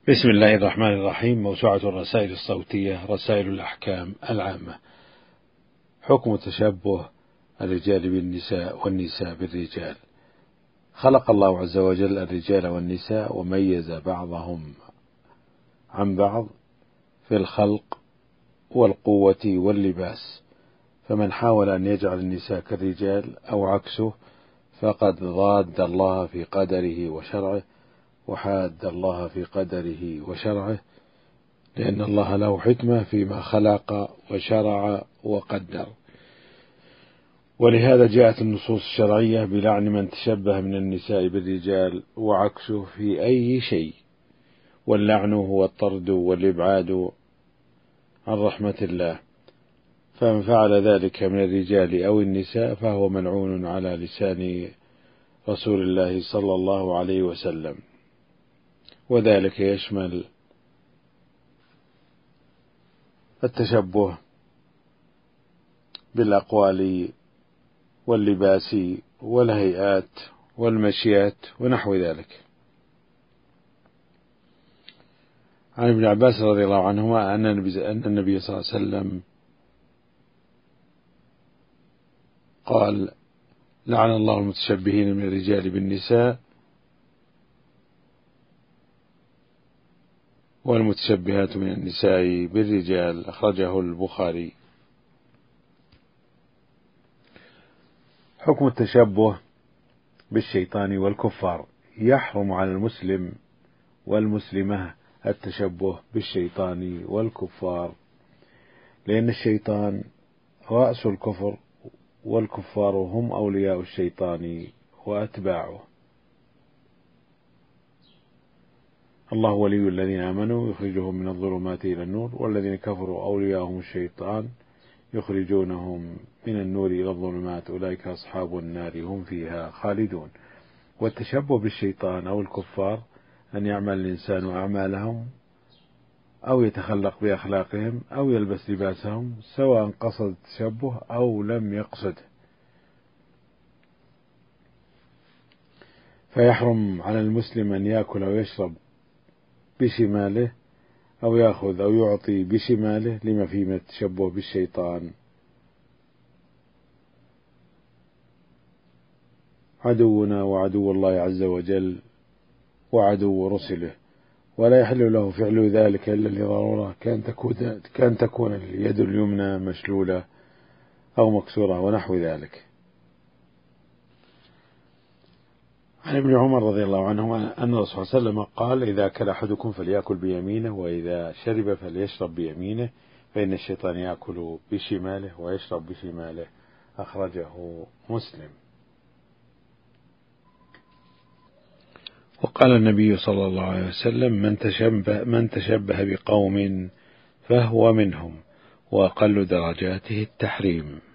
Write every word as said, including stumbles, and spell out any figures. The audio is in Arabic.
بسم الله الرحمن الرحيم. موسوعة الرسائل الصوتية رسائل الأحكام العامة. حكم تشبه الرجال بالنساء والنساء بالرجال. خلق الله عز وجل الرجال والنساء وميز بعضهم عن بعض في الخلق والقوة واللباس، فمن حاول أن يجعل النساء كالرجال أو عكسه فقد ضاد الله في قدره وشرعه وحاد الله في قدره وشرعه، لأن الله له حكمة فيما خلق وشرع وقدر. ولهذا جاءت النصوص الشرعية بلعن من تشبه من النساء بالرجال وعكسه في أي شيء، واللعن هو الطرد والإبعاد عن رحمة الله، فمن فعل ذلك من الرجال أو النساء فهو ملعون على لسان رسول الله صلى الله عليه وسلم، وذلك يشمل التشبه بالأقوال واللباس والهيئات والمشيات ونحو ذلك. عن ابن عباس رضي الله عنهما أن النبي صلى الله عليه وسلم قال: لعن الله المتشبهين من الرجال بالنساء والمتشبهات من النساء بالرجال. أخرجه البخاري. حكم التشبه بالشيطان والكفار. يحرم على المسلم والمسلمة التشبه بالشيطان والكفار، لأن الشيطان رأس الكفر والكفار هم أولياء الشيطان وأتباعه. الله ولي الذين آمنوا يخرجهم من الظلمات إلى النور، والذين كفروا أولياءهم الشيطان يخرجونهم من النور إلى الظلمات، أولئك أصحاب النار هم فيها خالدون. والتشبه بالشيطان أو الكفار أن يعمل الإنسان أعمالهم أو يتخلق بأخلاقهم أو يلبس لباسهم، سواء قصد التشبه أو لم يقصده، فيحرم على المسلم أن يأكل أو يشرب بشماله أو يأخذ أو يعطي بشماله لما فيه من التشبه بالشيطان. عدونا وعدو الله عز وجل وعدو رسله، ولا يحل له فعل ذلك إلا لضرورة، كان تكون, كان تكون اليد اليمنى مشلولة أو مكسورة ونحو ذلك. عن ابن عمر رضي الله عنهما أن الرسول صلى الله عليه وسلم قال: إذا أكل أحدكم فليأكل بيمينه، وإذا شرب فليشرب بيمينه، فإن الشيطان يأكل بشماله ويشرب بشماله. أخرجه مسلم. وقال النبي صلى الله عليه وسلم: من تشبه, من تشبه بقوم فهو منهم، وأقل درجاته التحريم.